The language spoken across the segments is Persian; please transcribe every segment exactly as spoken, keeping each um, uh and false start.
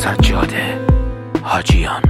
سجاده حاجیان.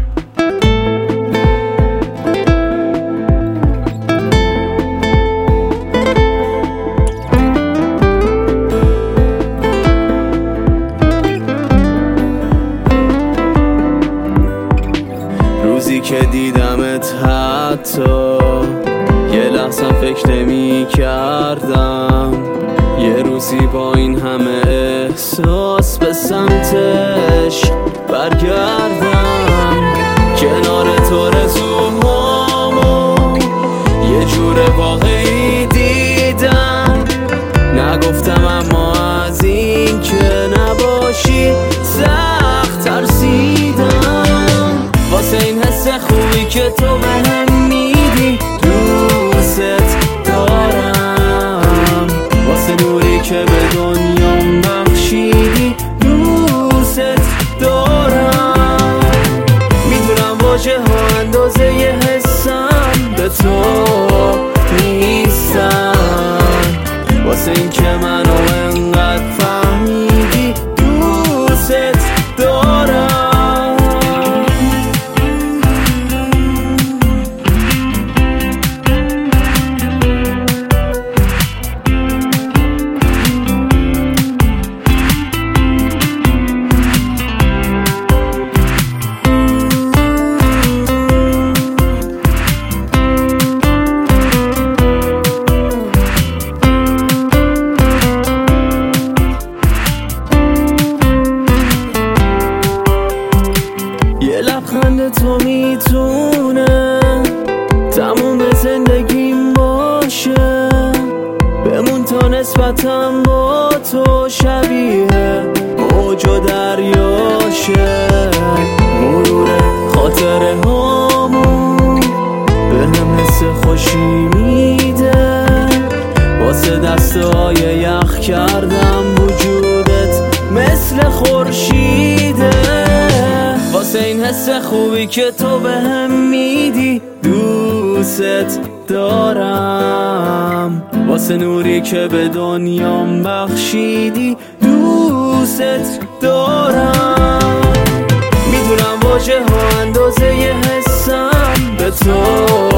روزی که دیدمت حتی یه لحظه فکر نمی کردم یه روزی با این همه احساس به سمتش برگردم. کنار تو رزومامو یه جور واقعی دیدم، نگفتم اما از این که نباشی سخت ترسیدم. واسه این حس خوبی که تو بهم میدی دوست دارم، واسه نوری که به دنیام بخشیدی دوست دارم. میدونم واژه ها اندازه ی حسم به تو نیستن، واسه این که منو انقدر فهمیدی دوست دارم. یه لبخند تو میتونه تموم زندگیم باشه، بمون تا نسبتم با تو شبیه موج و دریاشه. مرور خاطره هامون به هم حس خوشی میده، واسه دستای یخ کردم وجودت مثل خورشیده. واسه این حس خوبی که تو بهم میدی دوست دارم، واسه نوری که به دنیام بخشیدی دوست دارم. میدونم واژه ها اندازه ی حسم به تو